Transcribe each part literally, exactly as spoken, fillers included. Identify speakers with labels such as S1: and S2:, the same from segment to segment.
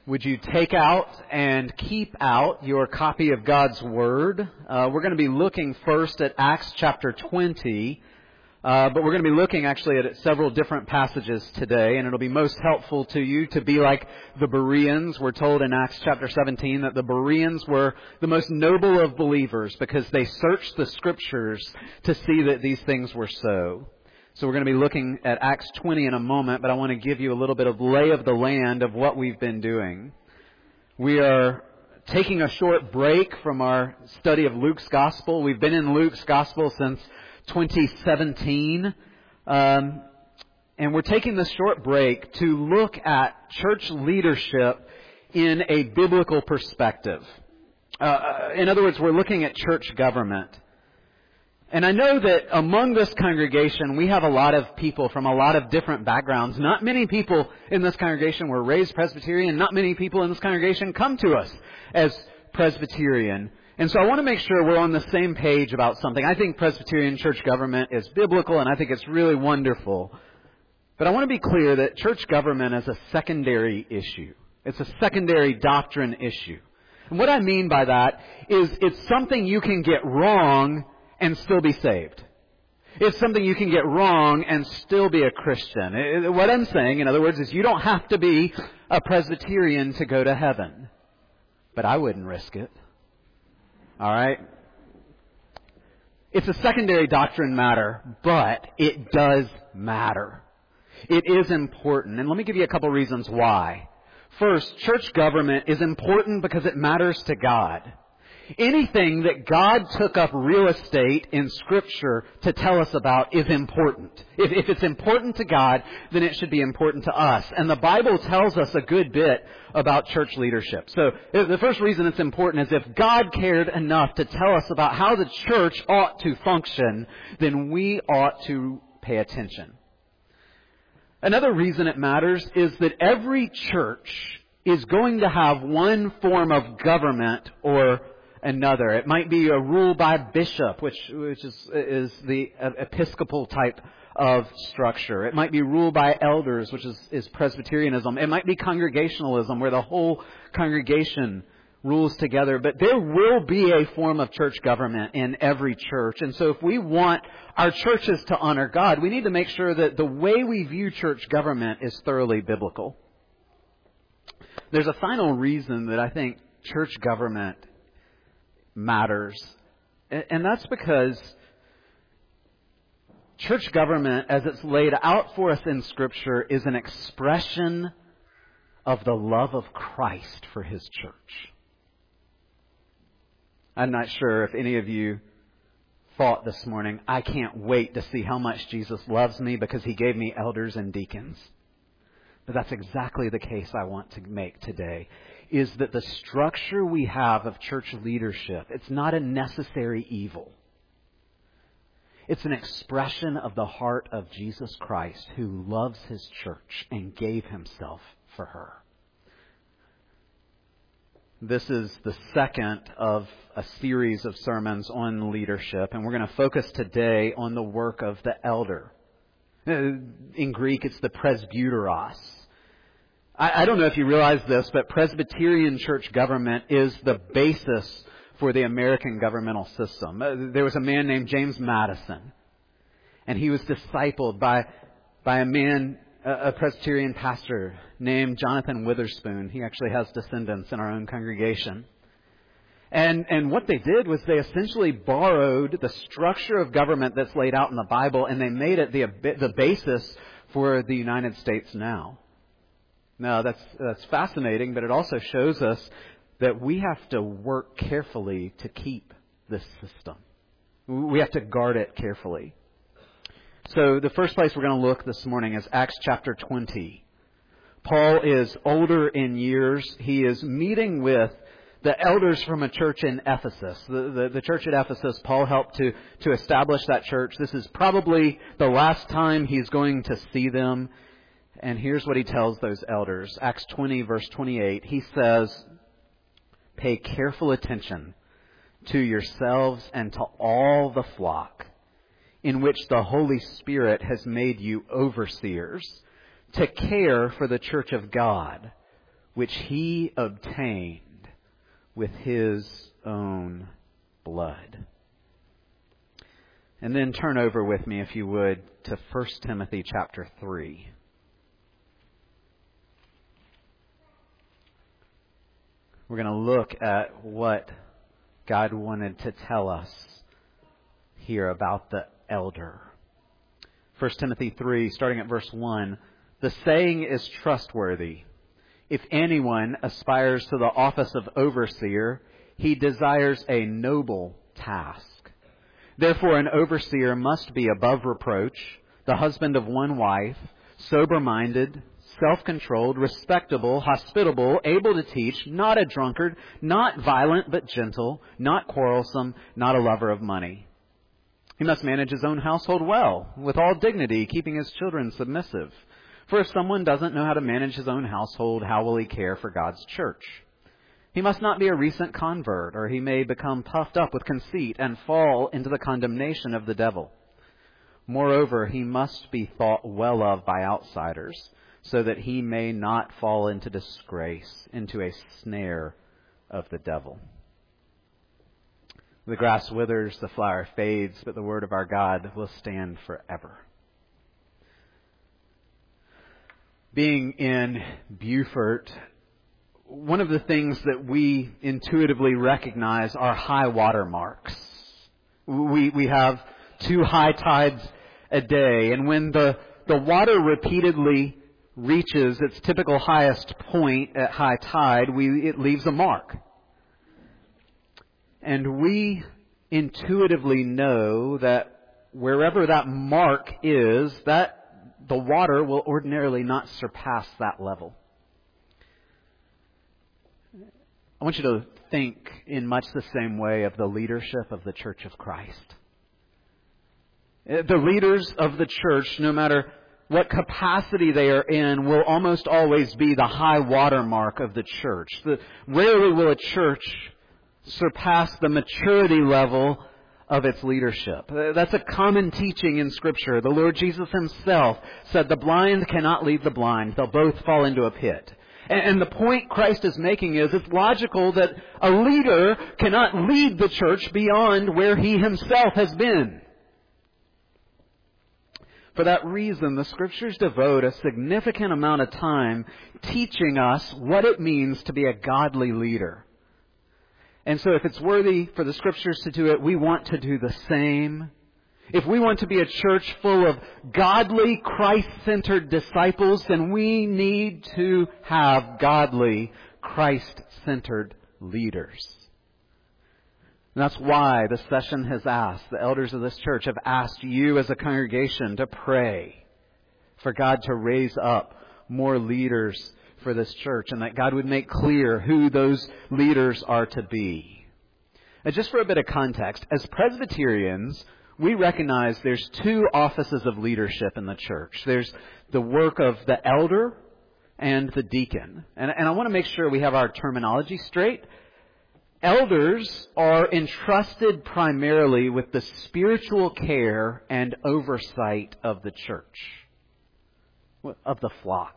S1: Would you take out and keep out your copy of God's Word? Uh, we're going to be looking first at Acts chapter twenty, uh, but we're going to be looking actually at several different passages today, and it'll be most helpful to you to be like the Bereans. We're told in Acts chapter seventeen that the Bereans were the most noble of believers because they searched the Scriptures to see that these things were so. So we're going to be looking at Acts twenty in a moment, but I want to give you a little bit of lay of the land of what we've been doing. We are taking a short break from our study of Luke's Gospel. We've been in Luke's Gospel since twenty seventeen, um, and we're taking this short break to look at church leadership in a biblical perspective. Uh, in other words, we're looking at church government. And I know that among this congregation, we have a lot of people from a lot of different backgrounds. Not many people in this congregation were raised Presbyterian. Not many people in this congregation come to us as Presbyterian. And so I want to make sure we're on the same page about something. I think Presbyterian church government is biblical, and I think it's really wonderful. But I want to be clear that church government is a secondary issue. It's a secondary doctrine issue. And what I mean by that is it's something you can get wrong and still be saved. It's something you can get wrong and still be a Christian. What I'm saying, in other words, is you don't have to be a Presbyterian to go to heaven. But I wouldn't risk it. All right? It's a secondary doctrine matter, but it does matter. It is important. And let me give you a couple reasons why. First, church government is important because it matters to God. Anything that God took up real estate in Scripture to tell us about is important. If, if it's important to God, then it should be important to us. And the Bible tells us a good bit about church leadership. So the first reason it's important is if God cared enough to tell us about how the church ought to function, then we ought to pay attention. Another reason it matters is that every church is going to have one form of government or another. It might be a rule by bishop, which which is is the Episcopal type of structure. It might be rule by elders, which is, is Presbyterianism. It might be congregationalism, where the whole congregation rules together. But there will be a form of church government in every church. And so if we want our churches to honor God, we need to make sure that the way we view church government is thoroughly biblical. There's a final reason that I think church government matters. And that's because church government, as it's laid out for us in Scripture, is an expression of the love of Christ for His church. I'm not sure if any of you thought this morning, I can't wait to see how much Jesus loves me because He gave me elders and deacons. But that's exactly the case I want to make today, is that the structure we have of church leadership, it's not a necessary evil. It's an expression of the heart of Jesus Christ, who loves His church and gave Himself for her. This is the second of a series of sermons on leadership, and we're going to focus today on the work of the elder. In Greek, it's the presbyteros. I, I don't know if you realize this, but Presbyterian church government is the basis for the American governmental system. There was a man named James Madison, and he was discipled by by a man, a Presbyterian pastor named Jonathan Witherspoon. He actually has descendants in our own congregation. And and what they did was they essentially borrowed the structure of government that's laid out in the Bible, and they made it the the basis for the United States now. Now, that's that's fascinating, but it also shows us that we have to work carefully to keep this system. We have to guard it carefully. So the first place we're going to look this morning is Acts chapter twenty. Paul is older in years. He is meeting with the elders from a church in Ephesus. The, the, the church at Ephesus, Paul helped to, to establish that church. This is probably the last time he's going to see them. And here's what he tells those elders. Acts twenty, verse twenty-eight. He says, "Pay careful attention to yourselves and to all the flock in which the Holy Spirit has made you overseers, to care for the church of God, which he obtained with his own blood. And then turn over with me, if you would, to First Timothy chapter three. We're going to look at what God wanted to tell us here about the elder. First Timothy three, starting at verse one, the saying is trustworthy. If anyone aspires to the office of overseer, he desires a noble task. Therefore, an overseer must be above reproach, the husband of one wife, sober-minded, self-controlled, respectable, hospitable, able to teach, not a drunkard, not violent but gentle, not quarrelsome, not a lover of money. He must manage his own household well, with all dignity, keeping his children submissive. For if someone doesn't know how to manage his own household, how will he care for God's church? He must not be a recent convert, or he may become puffed up with conceit and fall into the condemnation of the devil. Moreover, he must be thought well of by outsiders, so that he may not fall into disgrace, into a snare of the devil. The grass withers, the flower fades, but the word of our God will stand forever. Being in Beaufort, one of the things that we intuitively recognize are high water marks. We we have two high tides a day, and when the, the water repeatedly reaches its typical highest point at high tide, we it leaves a mark. And we intuitively know that wherever that mark is, that the water will ordinarily not surpass that level. I want you to think in much the same way of the leadership of the Church of Christ. The leaders of the church, no matter what capacity they are in, will almost always be the high water mark of the church. The, rarely will a church surpass the maturity level of its leadership. That's a common teaching in Scripture. The Lord Jesus Himself said the blind cannot lead the blind. They'll both fall into a pit. And the point Christ is making is it's logical that a leader cannot lead the church beyond where he himself has been. For that reason, the Scriptures devote a significant amount of time teaching us what it means to be a godly leader. And so if it's worthy for the Scriptures to do it, we want to do the same. If we want to be a church full of godly, Christ-centered disciples, then we need to have godly, Christ-centered leaders. And that's why the session has asked, the elders of this church have asked you as a congregation to pray for God to raise up more leaders for this church, and that God would make clear who those leaders are to be. Now, just for a bit of context, as Presbyterians, we recognize there's two offices of leadership in the church. There's the work of the elder and the deacon. And, and I want to make sure we have our terminology straight. Elders are entrusted primarily with the spiritual care and oversight of the church, of the flock.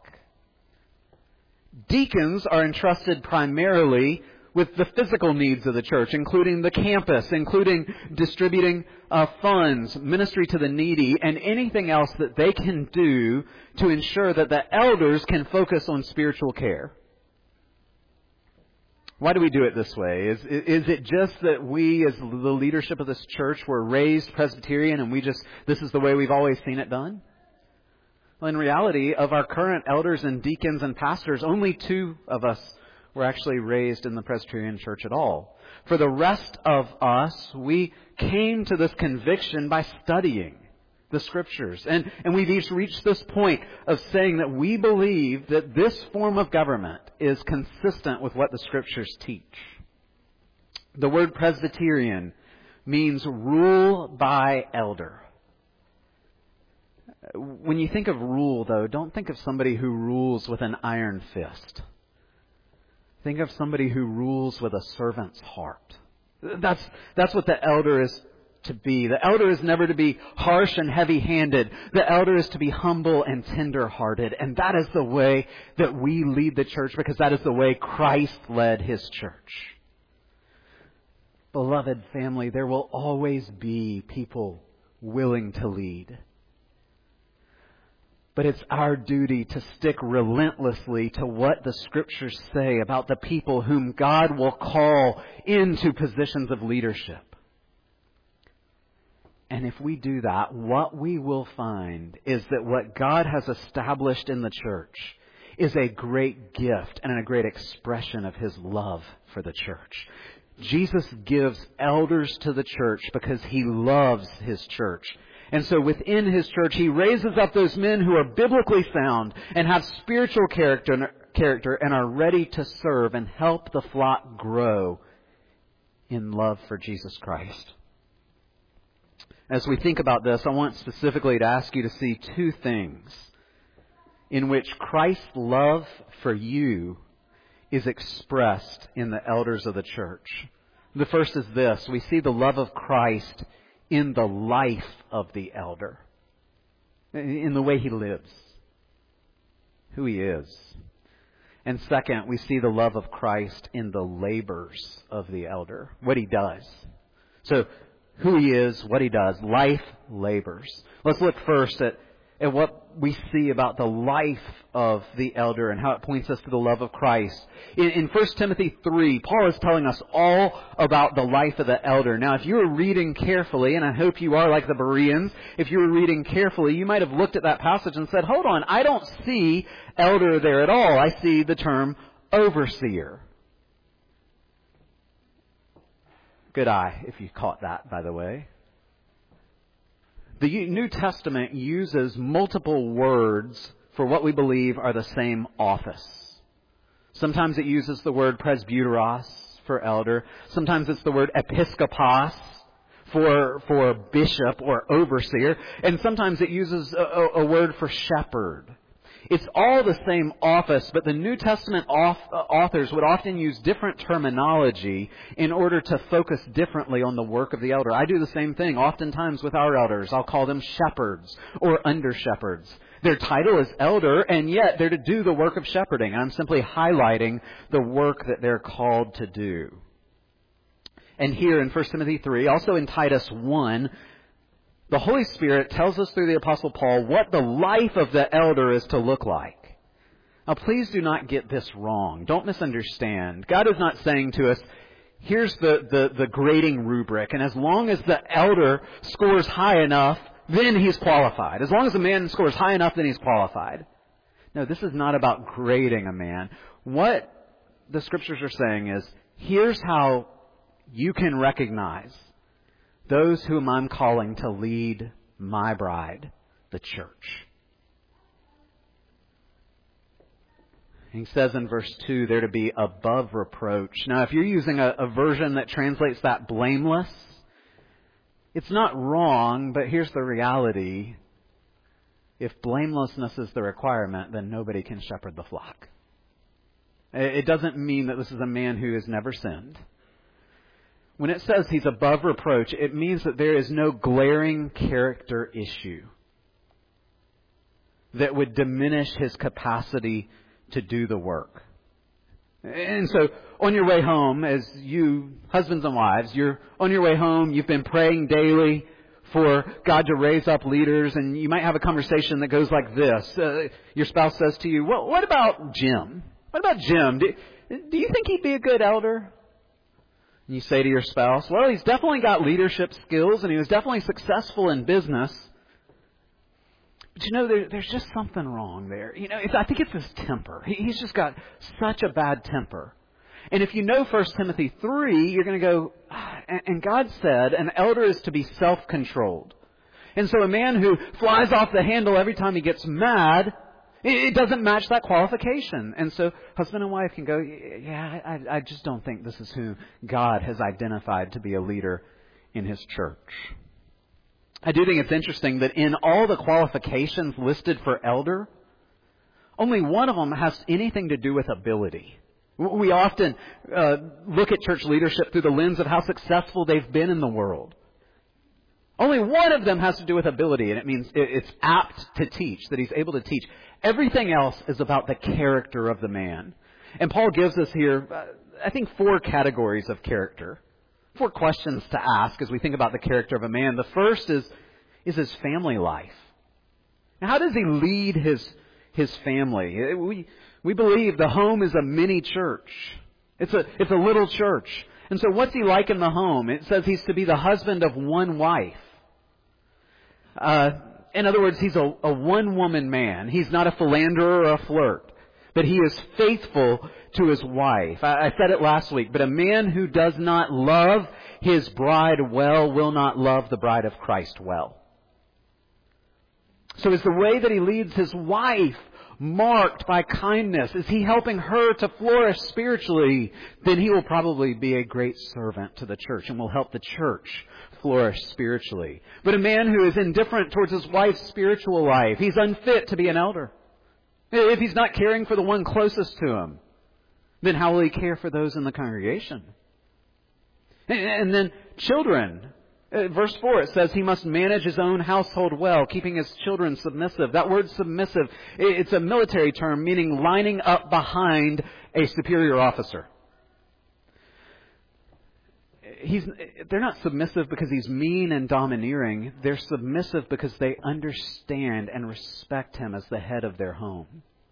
S1: Deacons are entrusted primarily with the physical needs of the church, including the campus, including distributing uh, funds, ministry to the needy, and anything else that they can do to ensure that the elders can focus on spiritual care. Why do we do it this way? Is, is it just that we, as the leadership of this church, were raised Presbyterian and we just, this is the way we've always seen it done? Well, in reality, of our current elders and deacons and pastors, only two of us were actually raised in the Presbyterian church at all. For the rest of us, we came to this conviction by studying the Scriptures. And, and we've each reached this point of saying that we believe that this form of government is consistent with what the Scriptures teach. The word Presbyterian means rule by elder. When you think of rule, though, don't think of somebody who rules with an iron fist. Think of somebody who rules with a servant's heart. That's, that's what the elder is to be. The elder is never to be harsh and heavy-handed. The elder is to be humble and tender-hearted. And that is the way that we lead the church, because that is the way Christ led His church. Beloved family, there will always be people willing to lead. But it's our duty to stick relentlessly to what the Scriptures say about the people whom God will call into positions of leadership. And if we do that, what we will find is that what God has established in the church is a great gift and a great expression of His love for the church. Jesus gives elders to the church because He loves His church. And so within His church, He raises up those men who are biblically sound and have spiritual character, character and are ready to serve and help the flock grow in love for Jesus Christ. As we think about this, I want specifically to ask you to see two things in which Christ's love for you is expressed in the elders of the church. The first is this. We see the love of Christ in the life of the elder, in the way he lives, who he is. And second, we see the love of Christ in the labors of the elder, what he does. So, who he is, what he does, life, labors. Let's look first at, at what we see about the life of the elder and how it points us to the love of Christ. In, in First Timothy three, Paul is telling us all about the life of the elder. Now, if you were reading carefully, and I hope you are like the Bereans, if you were reading carefully, you might have looked at that passage and said, hold on, I don't see elder there at all. I see the term overseer. Good eye, if you caught that, by the way. The New Testament uses multiple words for what we believe are the same office. Sometimes it uses the word presbyteros for elder. Sometimes it's the word episkopos for, for bishop or overseer. And sometimes it uses a, a word for shepherd. It's all the same office, but the New Testament authors would often use different terminology in order to focus differently on the work of the elder. I do the same thing oftentimes with our elders. I'll call them shepherds or under-shepherds. Their title is elder, and yet they're to do the work of shepherding. I'm simply highlighting the work that they're called to do. And here in First Timothy three, also in Titus one, the Holy Spirit tells us through the Apostle Paul what the life of the elder is to look like. Now, please do not get this wrong. Don't misunderstand. God is not saying to us, here's the, the, the grading rubric, and as long as the elder scores high enough, then he's qualified. As long as a man scores high enough, then he's qualified. No, this is not about grading a man. What the Scriptures are saying is, here's how you can recognize those whom I'm calling to lead my bride, the church. He says in verse two, they're to be above reproach. Now, if you're using a, a version that translates that blameless, it's not wrong, but here's the reality. If blamelessness is the requirement, then nobody can shepherd the flock. It doesn't mean that this is a man who has never sinned. When it says he's above reproach, it means that there is no glaring character issue that would diminish his capacity to do the work. And so, on your way home, as you, husbands and wives, you're on your way home, you've been praying daily for God to raise up leaders, and you might have a conversation that goes like this. Uh, your spouse says to you, well, what about Jim? What about Jim? Do, do you think he'd be a good elder? And you say to your spouse, well, he's definitely got leadership skills and he was definitely successful in business. But you know, there, there's just something wrong there. You know, it's, I think it's his temper. He, he's just got such a bad temper. And if you know First Timothy three, you're going to go, ah, and, and God said an elder is to be self-controlled. And so a man who flies off the handle every time he gets mad, it doesn't match that qualification. And so husband and wife can go, yeah, I, I just don't think this is who God has identified to be a leader in His church. I do think it's interesting that in all the qualifications listed for elder, only one of them has anything to do with ability. We often uh, look at church leadership through the lens of how successful they've been in the world. Only one of them has to do with ability, and it means it's apt to teach, that he's able to teach. Everything else is about the character of the man. And Paul gives us here, uh, I think, four categories of character. Four questions to ask as we think about the character of a man. The first is, is his family life. Now, how does he lead his his family? We we believe the home is a mini church. It's a it's a little church. And so what's he like in the home? It says he's to be the husband of one wife. Uh, in other words, he's a, a one-woman man. He's not a philanderer or a flirt. But he is faithful to his wife. I, I said it last week, but a man who does not love his bride well will not love the bride of Christ well. So is the way that he leads his wife marked by kindness? Is he helping her to flourish spiritually? Then he will probably be a great servant to the church and will help the church flourish spiritually. But a man who is indifferent towards his wife's spiritual life, he's unfit to be an elder. If he's not caring for the one closest to him, then how will he care for those in the congregation? And then children. Verse four, it says he must manage his own household well, keeping his children submissive. That word submissive, it's a military term meaning lining up behind a superior officer. He's, they're not submissive because he's mean and domineering. They're submissive because they understand and respect him as the head of their home.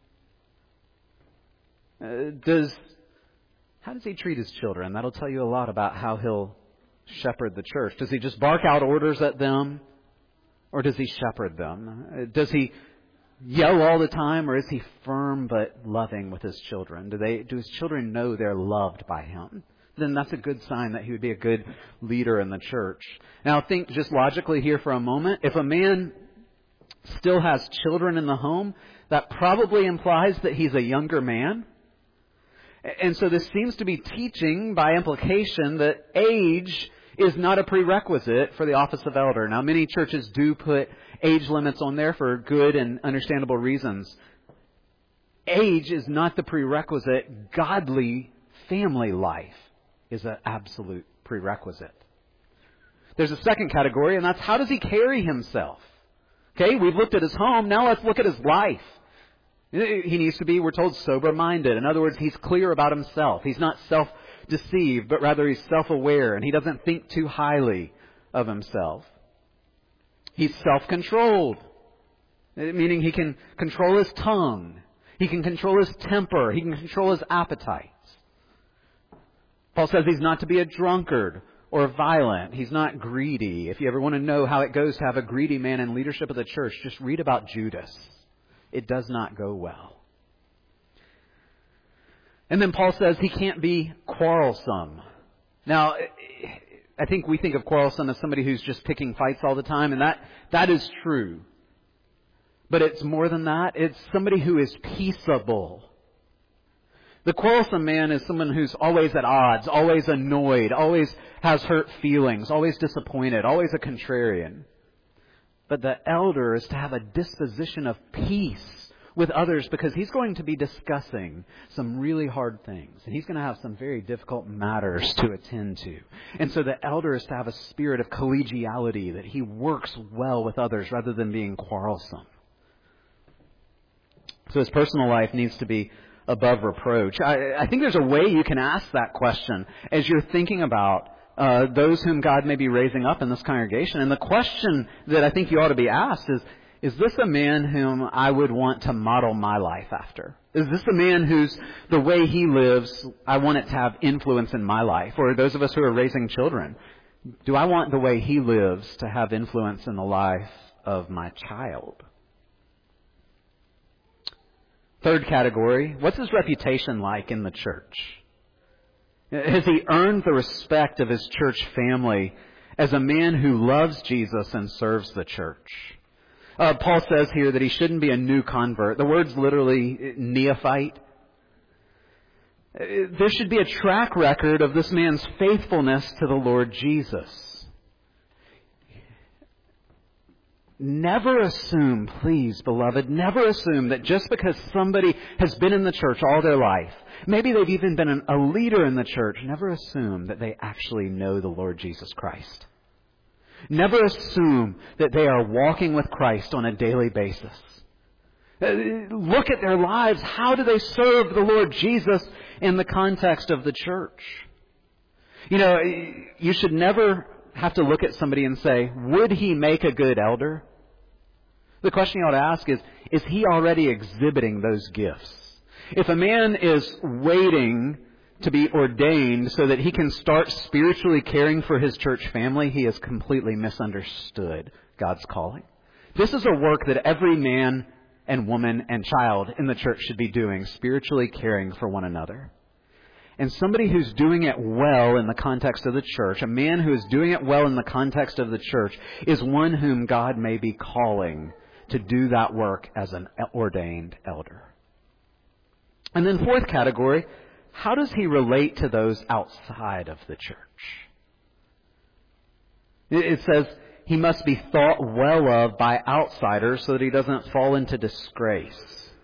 S1: Uh, does how does he treat his children? That'll tell you a lot about how he'll shepherd the church. Does he just bark out orders at them? Or does he shepherd them? Does he yell all the time? Or is he firm but loving with his children? Do they, do his children know they're loved by him? Then that's a good sign that he would be a good leader in the church. Now think just logically here for a moment. If a man still has children in the home, that probably implies that he's a younger man. And so this seems to be teaching by implication that age is not a prerequisite for the office of elder. Now, many churches do put age limits on there for good and understandable reasons. Age is not the prerequisite. Godly family life is an absolute prerequisite. There's a second category, and that's how does he carry himself? Okay, we've looked at his home. Now let's look at his life. He needs to be, we're told, sober-minded. In other words, he's clear about himself. He's not self-deceived, but rather he's self-aware, and he doesn't think too highly of himself. He's self-controlled, meaning he can control his tongue. He can control his temper. He can control his appetites. Paul says he's not to be a drunkard or violent. He's not greedy. If you ever want to know how it goes to have a greedy man in leadership of the church, just read about Judas. It does not go well. And then Paul says he can't be quarrelsome. Now, I think we think of quarrelsome as somebody who's just picking fights all the time, and that, that is true. But it's more than that. It's somebody who is peaceable. The quarrelsome man is someone who's always at odds, always annoyed, always has hurt feelings, always disappointed, always a contrarian. But the elder is to have a disposition of peace with others because he's going to be discussing some really hard things. And he's going to have some very difficult matters to attend to. And so the elder is to have a spirit of collegiality, that he works well with others rather than being quarrelsome. So his personal life needs to be above reproach. I, I think there's a way you can ask that question as you're thinking about Uh, those whom God may be raising up in this congregation. And the question that I think you ought to be asked is, is this a man whom I would want to model my life after? Is this a man whose, the way he lives, I want it to have influence in my life? Or those of us who are raising children, do I want the way he lives to have influence in the life of my child? Third category, what's his reputation like in the church? Has he earned the respect of his church family as a man who loves Jesus and serves the church? Uh, Paul says here that he shouldn't be a new convert. The word's literally neophyte. There should be a track record of this man's faithfulness to the Lord Jesus. Never assume, please, beloved, never assume that just because somebody has been in the church all their life, maybe they've even been an, a leader in the church, never assume that they actually know the Lord Jesus Christ. Never assume that they are walking with Christ on a daily basis. Look at their lives. How do they serve the Lord Jesus in the context of the church? You know, you should never have to look at somebody and say, would he make a good elder? The question you ought to ask is, is he already exhibiting those gifts? If a man is waiting to be ordained so that he can start spiritually caring for his church family, he has completely misunderstood God's calling. This is a work that every man and woman and child in the church should be doing, spiritually caring for one another. And somebody who's doing it well in the context of the church, a man who is doing it well in the context of the church, is one whom God may be calling to do that work as an ordained elder. And then fourth category, how does he relate to those outside of the church? It says he must be thought well of by outsiders so that he doesn't fall into disgrace.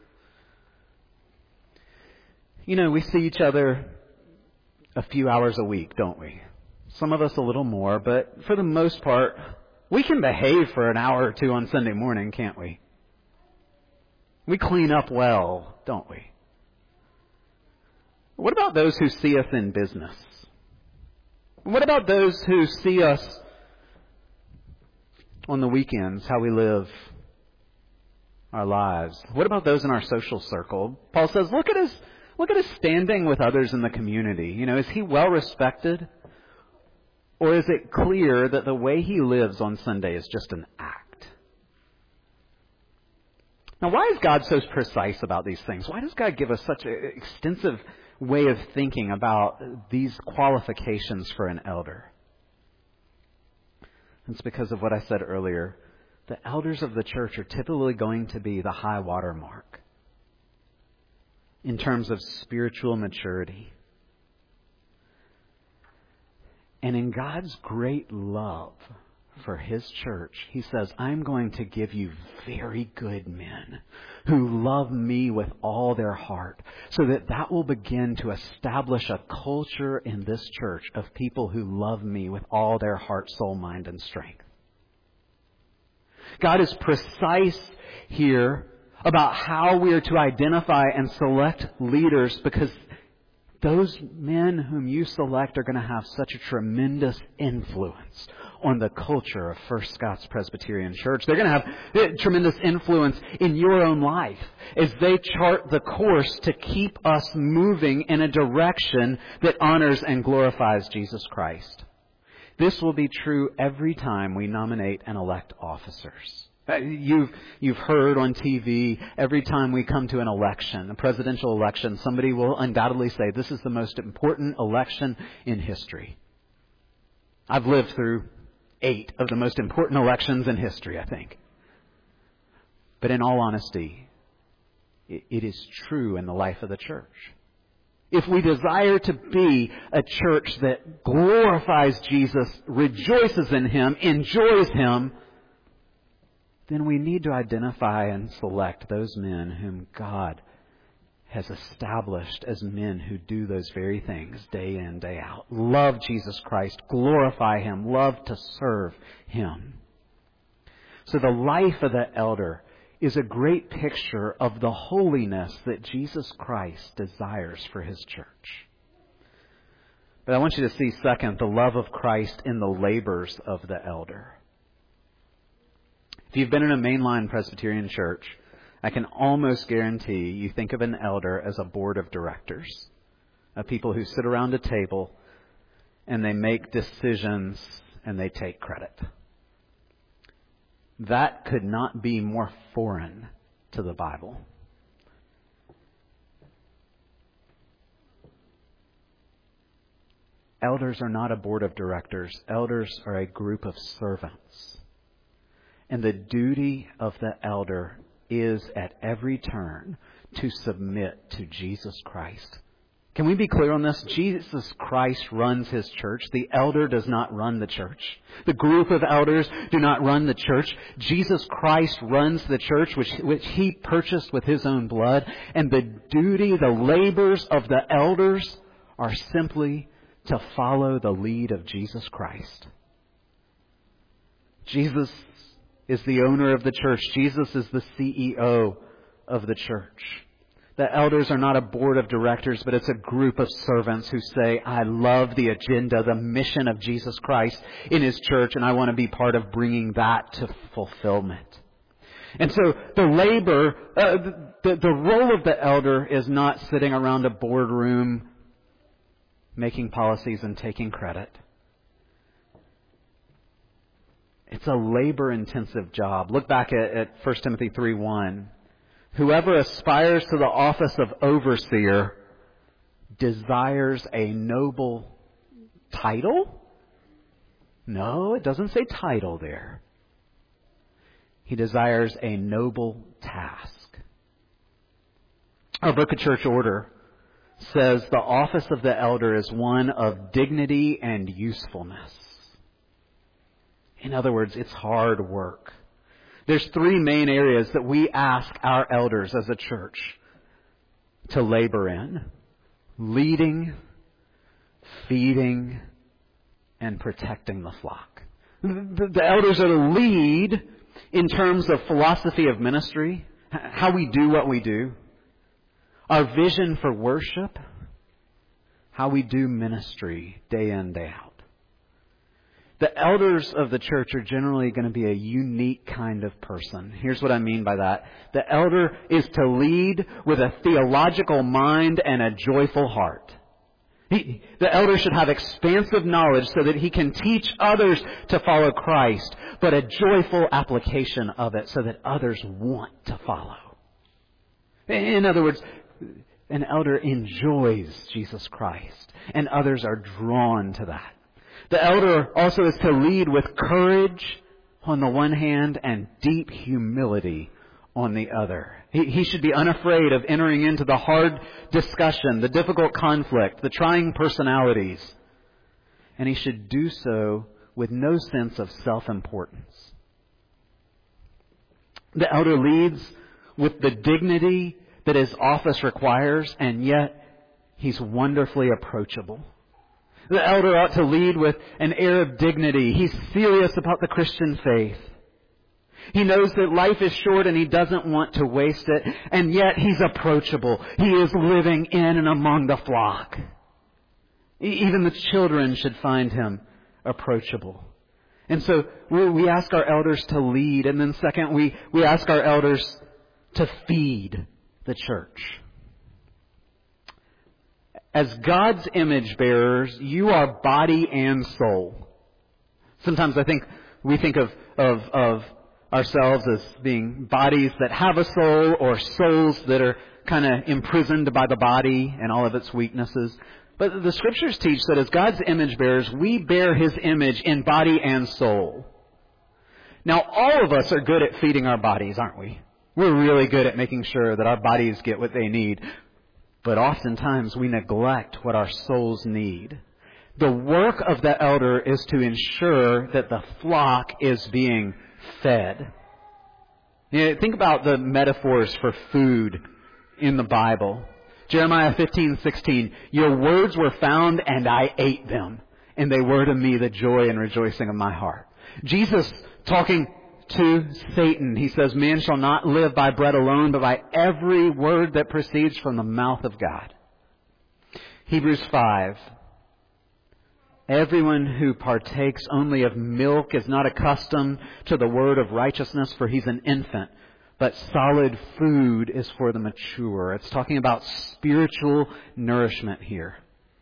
S1: You know, we see each other a few hours a week, don't we? Some of us a little more, but for the most part, we can behave for an hour or two on Sunday morning, can't we? We clean up well, don't we? What about those who see us in business? What about those who see us on the weekends, how we live our lives? What about those in our social circle? Paul says, look at his, look at his standing with others in the community. You know, is he well respected? Or is it clear that the way he lives on Sunday is just an act? Now, why is God so precise about these things? Why does God give us such an extensive way of thinking about these qualifications for an elder? It's because of what I said earlier. The elders of the church are typically going to be the high water mark in terms of spiritual maturity. And in God's great love for His church, He says, I'm going to give you very good men who love me with all their heart, so that that will begin to establish a culture in this church of people who love me with all their heart, soul, mind, and strength. God is precise here about how we are to identify and select leaders, because those men whom you select are going to have such a tremendous influence on the culture of First Scots Presbyterian Church. They're going to have tremendous influence in your own life as they chart the course to keep us moving in a direction that honors and glorifies Jesus Christ. This will be true every time we nominate and elect officers. You've, you've heard on T V, every time we come to an election, a presidential election, somebody will undoubtedly say, this is the most important election in history. I've lived through eight of the most important elections in history, I think. But in all honesty, it, it is true in the life of the church. If we desire to be a church that glorifies Jesus, rejoices in Him, enjoys Him, then we need to identify and select those men whom God has established as men who do those very things day in, day out. Love Jesus Christ, glorify Him, love to serve Him. So the life of the elder is a great picture of the holiness that Jesus Christ desires for His church. But I want you to see, second, the love of Christ in the labors of the elder. If you've been in a mainline Presbyterian church, I can almost guarantee you think of an elder as a board of directors, of people who sit around a table and they make decisions and they take credit. That could not be more foreign to the Bible. Elders are not a board of directors. Elders are a group of servants. And the duty of the elder is at every turn to submit to Jesus Christ. Can we be clear on this? Jesus Christ runs His church. The elder does not run the church. The group of elders do not run the church. Jesus Christ runs the church, which, which He purchased with His own blood. And the duty, the labors of the elders are simply to follow the lead of Jesus Christ. Jesus is the owner of the church. Jesus is the C E O of the church. The elders are not a board of directors, but it's a group of servants who say, I love the agenda, the mission of Jesus Christ in His church, and I want to be part of bringing that to fulfillment. And so the labor, uh, the, the role of the elder is not sitting around a boardroom making policies and taking credit. It's a labor-intensive job. Look back at, at First Timothy three one. Whoever aspires to the office of overseer desires a noble title? No, it doesn't say title there. He desires a noble task. Our Book of Church Order says the office of the elder is one of dignity and usefulness. In other words, it's hard work. There's three main areas that we ask our elders as a church to labor in: leading, feeding, and protecting the flock. The, the elders are to lead in terms of philosophy of ministry, how we do what we do, our vision for worship, how we do ministry day in, day out. The elders of the church are generally going to be a unique kind of person. Here's what I mean by that. The elder is to lead with a theological mind and a joyful heart. He, the elder should have expansive knowledge so that he can teach others to follow Christ, but a joyful application of it so that others want to follow. In other words, an elder enjoys Jesus Christ, and others are drawn to that. The elder also is to lead with courage on the one hand and deep humility on the other. He, he should be unafraid of entering into the hard discussion, the difficult conflict, the trying personalities. And he should do so with no sense of self-importance. The elder leads with the dignity that his office requires, and yet he's wonderfully approachable. The elder ought to lead with an air of dignity. He's serious about the Christian faith. He knows that life is short and he doesn't want to waste it, and yet he's approachable. He is living in and among the flock. Even the children should find him approachable. And so we ask our elders to lead, and then second, we, we ask our elders to feed the church. As God's image bearers, you are body and soul. Sometimes I think we think of, of, of ourselves as being bodies that have a soul, or souls that are kind of imprisoned by the body and all of its weaknesses. But the Scriptures teach that as God's image bearers, we bear His image in body and soul. Now, all of us are good at feeding our bodies, aren't we? We're really good at making sure that our bodies get what they need. But oftentimes we neglect what our souls need. The work of the elder is to ensure that the flock is being fed. You know, think about the metaphors for food in the Bible. Jeremiah fifteen sixteen, your words were found and I ate them, and they were to me the joy and rejoicing of my heart. Jesus talking to Satan, he says, man shall not live by bread alone, but by every word that proceeds from the mouth of God. Hebrews five, everyone who partakes only of milk is not accustomed to the word of righteousness, for he's an infant. But solid food is for the mature. It's talking about spiritual nourishment here.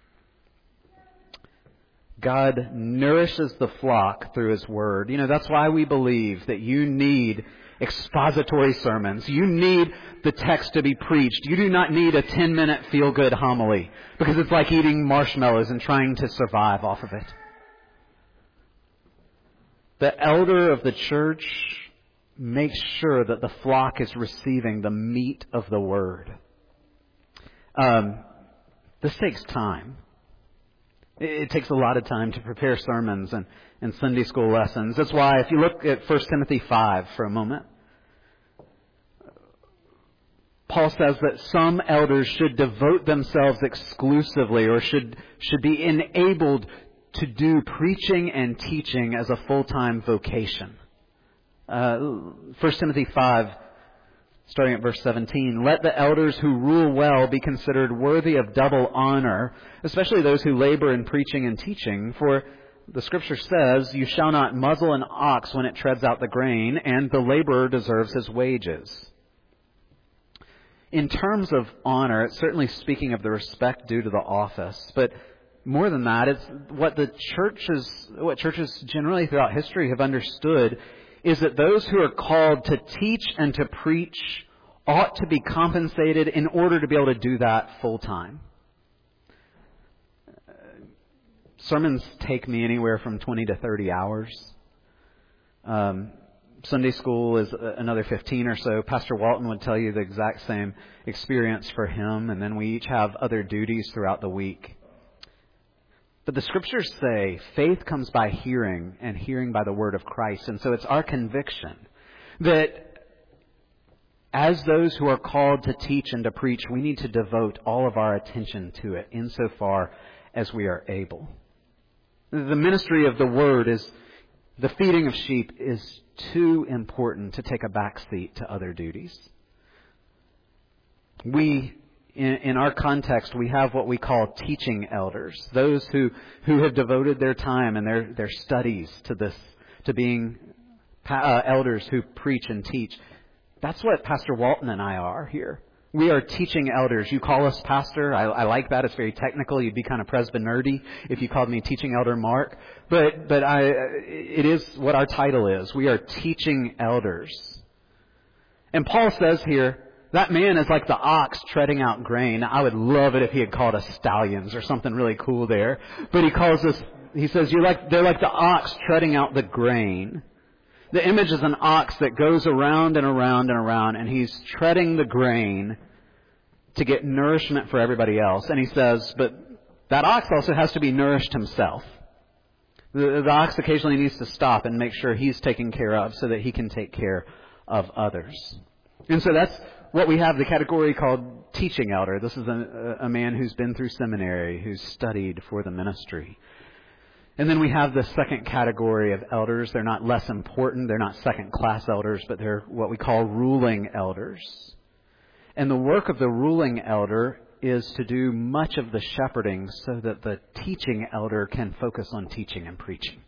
S1: God nourishes the flock through His Word. You know, that's why we believe that you need expository sermons. You need the text to be preached. You do not need a ten-minute feel-good homily, because it's like eating marshmallows and trying to survive off of it. The elder of the church makes sure that the flock is receiving the meat of the Word. Um, this takes time. It takes a lot of time to prepare sermons and, and Sunday school lessons. That's why if you look at First Timothy five for a moment, Paul says that some elders should devote themselves exclusively, or should, should be enabled to do preaching and teaching as a full-time vocation. Uh, First Timothy five, starting at verse seventeen, let the elders who rule well be considered worthy of double honor, especially those who labor in preaching and teaching. For the Scripture says, you shall not muzzle an ox when it treads out the grain, and the laborer deserves his wages. In terms of honor, it's certainly speaking of the respect due to the office, but more than that, it's what the churches, what churches generally throughout history have understood is that those who are called to teach and to preach ought to be compensated in order to be able to do that full time. Sermons take me anywhere from twenty to thirty hours. Um, Sunday school is another fifteen or so. Pastor Walton would tell you the exact same experience for him, and then we each have other duties throughout the week. But the Scriptures say faith comes by hearing, and hearing by the word of Christ. And so it's our conviction that as those who are called to teach and to preach, we need to devote all of our attention to it insofar as we are able. The ministry of the word is, the feeding of sheep is too important to take a back seat to other duties. We In, in our context, we have what we call teaching elders, those who, who have devoted their time and their, their studies to this, to being uh, elders who preach and teach. That's what Pastor Walton and I are here. We are teaching elders. You call us pastor. I, I like that. It's very technical. You'd be kind of Presby nerdy if you called me teaching elder Mark. But but I, it is what our title is. We are teaching elders. And Paul says here, that man is like the ox treading out grain. I would love it if he had called us stallions or something really cool there. But he calls us, he says, you're like, they're like the ox treading out the grain. The image is an ox that goes around and around and around, and he's treading the grain to get nourishment for everybody else. And he says, but that ox also has to be nourished himself. The, the ox occasionally needs to stop and make sure he's taken care of so that he can take care of others. And so that's what we have the category called teaching elder. This is a, a man who's been through seminary, who's studied for the ministry. And then we have the second category of elders. They're not less important. They're not second-class elders, but they're what we call ruling elders. And the work of the ruling elder is to do much of the shepherding so that the teaching elder can focus on teaching and preaching.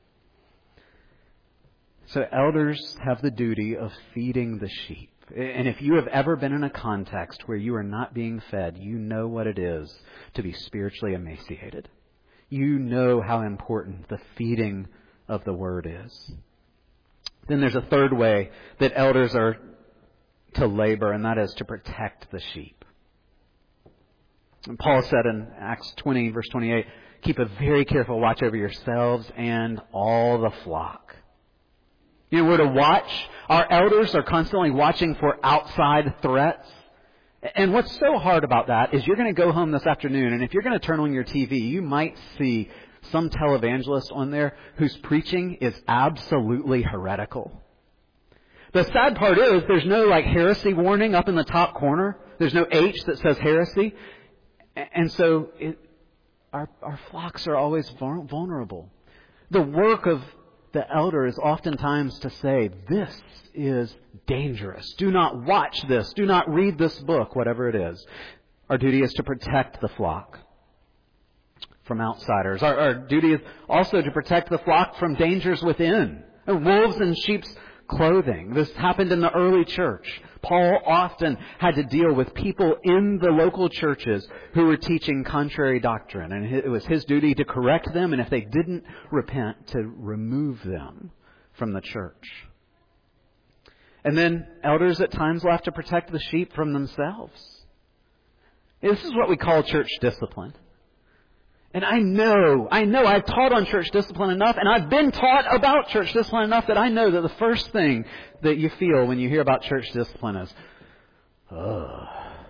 S1: So elders have the duty of feeding the sheep. And if you have ever been in a context where you are not being fed, you know what it is to be spiritually emaciated. You know how important the feeding of the Word is. Then there's a third way that elders are to labor, and that is to protect the sheep. And Paul said in Acts twenty, verse twenty-eight, keep a very careful watch over yourselves and all the flock. You know, we're to watch. Our elders are constantly watching for outside threats. And what's so hard about that is you're going to go home this afternoon, and if you're going to turn on your T V, you might see some televangelist on there whose preaching is absolutely heretical. The sad part is there's no like heresy warning up in the top corner. There's no H that says heresy. And so it, our, our flocks are always vulnerable. The work of the elder is oftentimes to say, this is dangerous. Do not watch this. Do not read this book, whatever it is. Our duty is to protect the flock from outsiders. Our, our duty is also to protect the flock from dangers within. Wolves in sheep's clothing. This happened in the early church. Paul often had to deal with people in the local churches who were teaching contrary doctrine. And it was his duty to correct them, and if they didn't repent, to remove them from the church. And then elders at times will have to protect the sheep from themselves. This is what we call church discipline. And I know, I know I've taught on church discipline enough, and I've been taught about church discipline enough that I know that the first thing that you feel when you hear about church discipline is, ugh.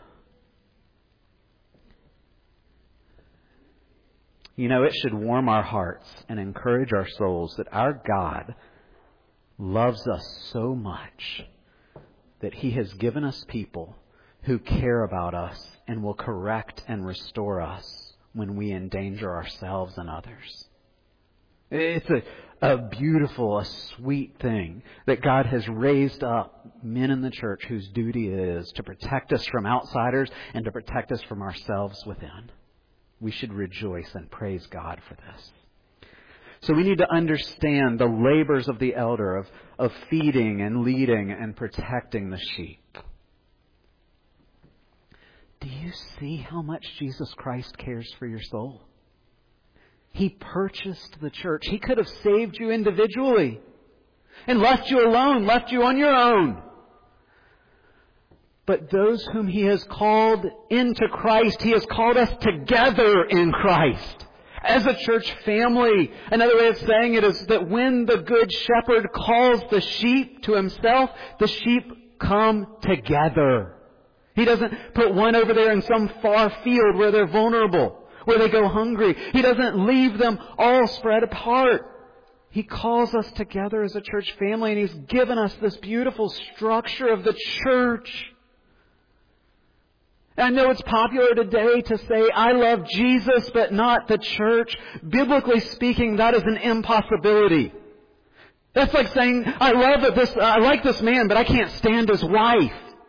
S1: You know, it should warm our hearts and encourage our souls that our God loves us so much that He has given us people who care about us and will correct and restore us when we endanger ourselves and others. It's a, a beautiful, a sweet thing that God has raised up men in the church whose duty it is to protect us from outsiders and to protect us from ourselves within. We should rejoice and praise God for this. So we need to understand the labors of the elder, of, of feeding and leading and protecting the sheep. Do you see how much Jesus Christ cares for your soul? He purchased the church. He could have saved you individually and left you alone, left you on your own. But those whom He has called into Christ, He has called us together in Christ as a church family. Another way of saying it is that when the Good Shepherd calls the sheep to Himself, the sheep come together. He doesn't put one over there in some far field where they're vulnerable, where they go hungry. He doesn't leave them all spread apart. He calls us together as a church family, and He's given us this beautiful structure of the church. I know it's popular today to say, I love Jesus, but not the church. Biblically speaking, that is an impossibility. That's like saying, I love this, I like this man, but I can't stand his wife.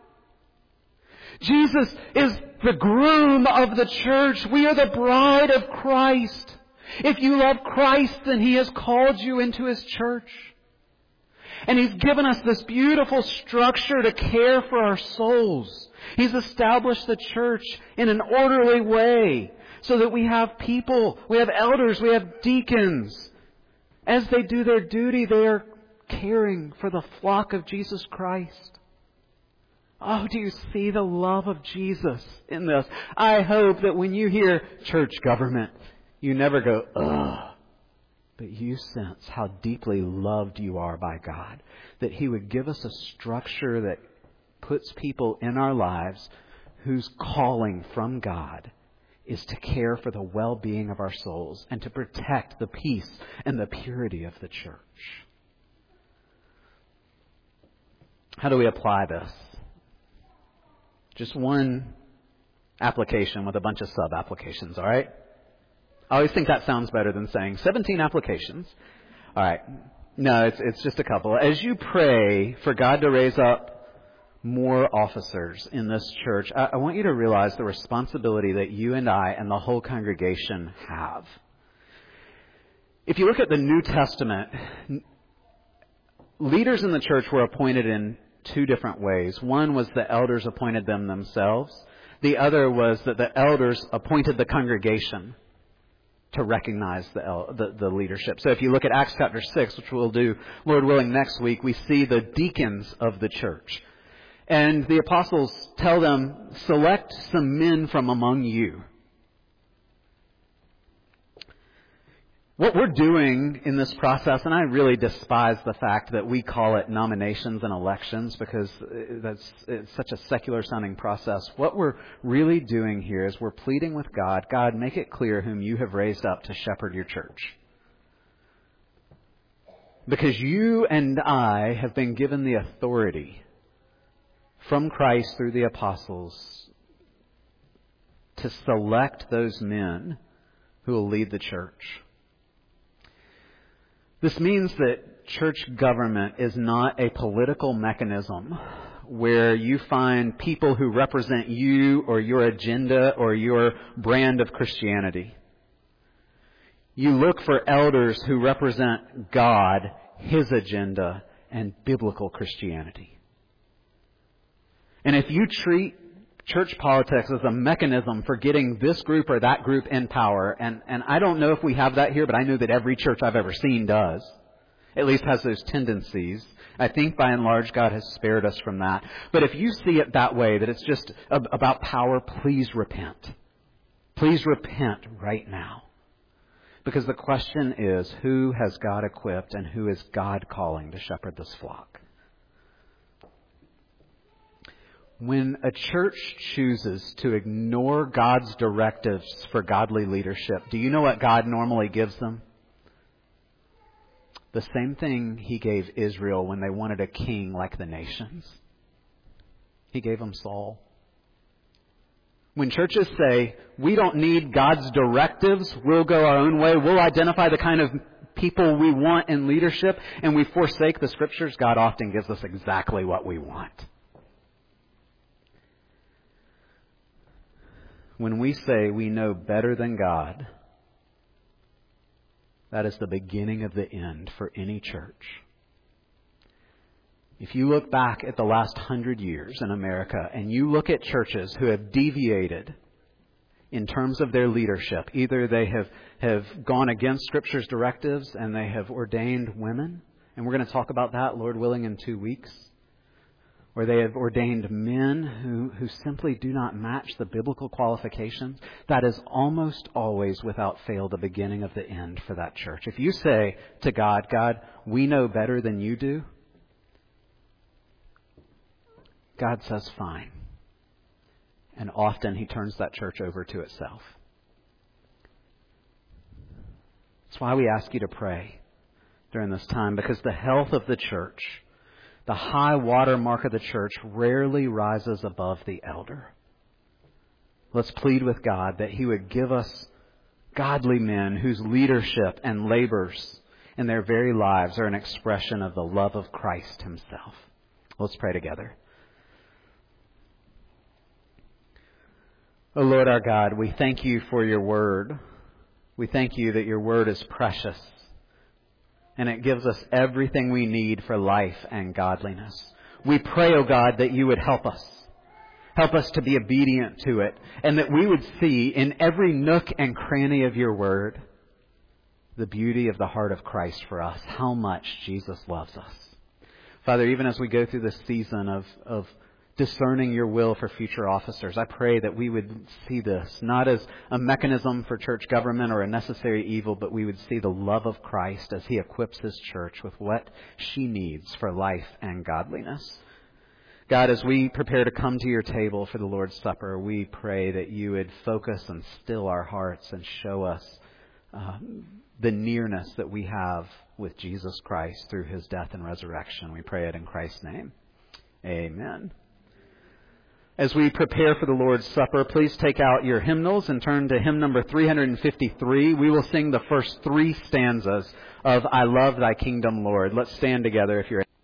S1: Jesus is the groom of the church. We are the bride of Christ. If you love Christ, then He has called you into His church. And He's given us this beautiful structure to care for our souls. He's established the church in an orderly way so that we have people, we have elders, we have deacons. As they do their duty, they are caring for the flock of Jesus Christ. Oh, do you see the love of Jesus in this? I hope that when you hear church government, you never go, ugh. But you sense how deeply loved you are by God. That He would give us a structure that puts people in our lives whose calling from God is to care for the well-being of our souls and to protect the peace and the purity of the church. How do we apply this? Just one application with a bunch of sub-applications, all right? I always think that sounds better than saying seventeen applications. All right. No, it's it's just a couple. As you pray for God to raise up more officers in this church, I, I want you to realize the responsibility that you and I and the whole congregation have. If you look at the New Testament, leaders in the church were appointed in two different ways. One was the elders appointed them themselves. The other was that the elders appointed the congregation to recognize the, the the leadership. So if you look at Acts chapter six, which we'll do, Lord willing, next week, we see the deacons of the church. And the apostles tell them, select some men from among you. What we're doing in this process, and I really despise the fact that we call it nominations and elections because that's it's such a secular sounding process. What we're really doing here is we're pleading with God, God, make it clear whom you have raised up to shepherd your church. Because you and I have been given the authority from Christ through the apostles to select those men who will lead the church. This means that church government is not a political mechanism where you find people who represent you or your agenda or your brand of Christianity. You look for elders who represent God, His agenda, and biblical Christianity. And if you treat church politics as a mechanism for getting this group or that group in power, and, and I don't know if we have that here, but I know that every church I've ever seen does, at least has those tendencies. I think by and large God has spared us from that. But if you see it that way, that it's just about power, please repent. Please repent right now. Because the question is, who has God equipped and who is God calling to shepherd this flock? When a church chooses to ignore God's directives for godly leadership, do you know what God normally gives them? The same thing He gave Israel when they wanted a king like the nations. He gave them Saul. When churches say, we don't need God's directives, we'll go our own way, we'll identify the kind of people we want in leadership and we forsake the Scriptures, God often gives us exactly what we want. When we say we know better than God, that is the beginning of the end for any church. If you look back at the last hundred years in America and you look at churches who have deviated in terms of their leadership, either they have, have gone against Scripture's directives and they have ordained women, and we're going to talk about that, Lord willing, in two weeks, or they have ordained men who, who simply do not match the biblical qualifications, that is almost always without fail the beginning of the end for that church. If you say to God, God, we know better than you do, God says, fine. And often He turns that church over to itself. That's why we ask you to pray during this time, because the health of the church, the high water mark of the church, rarely rises above the elder. Let's plead with God that He would give us godly men whose leadership and labors in their very lives are an expression of the love of Christ Himself. Let's pray together. O Lord our God, we thank you for your word. We thank you that your word is precious and it gives us everything we need for life and godliness. We pray, O God, that you would help us. Help us to be obedient to it, and that we would see in every nook and cranny of your word the beauty of the heart of Christ for us, how much Jesus loves us. Father, even as we go through this season of, of discerning your will for future officers, I pray that we would see this not as a mechanism for church government or a necessary evil, but we would see the love of Christ as He equips His church with what she needs for life and godliness. God, as we prepare to come to your table for the Lord's Supper, we pray that you would focus and still our hearts and show us uh, the nearness that we have with Jesus Christ through His death and resurrection. We pray it in Christ's name. Amen. As we prepare for the Lord's Supper, please take out your hymnals and turn to hymn number three fifty-three. We will sing the first three stanzas of I Love Thy Kingdom, Lord. Let's stand together if you're